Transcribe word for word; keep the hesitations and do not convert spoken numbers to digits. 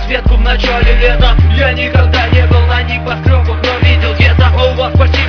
подсветку в начале лета. Я никогда не был на небоскребах, но видел где-то. О, вас почти